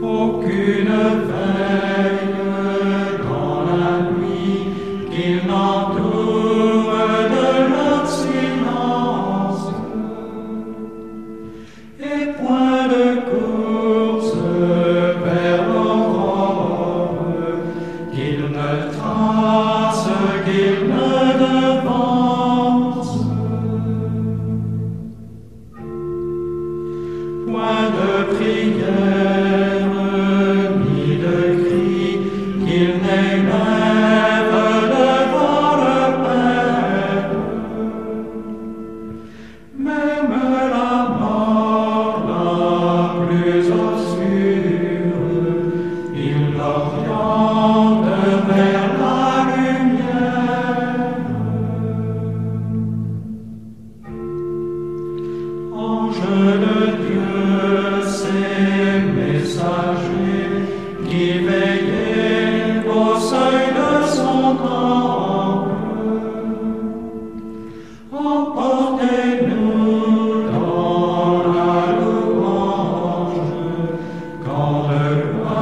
Aucune veille dans la nuit qu'il n'entoure de leur silence, et point de course vers l'aurore qu'il ne trace, qu'il ne devance. Point de prière ni de cri qu'il n'élève devant le Père. Même la mort la plus obscure, il l'oriente vers la lumière. Ange de Dieu, ces messagers qui veillaient au seuil de son temple, emportez-nous dans la louange quand le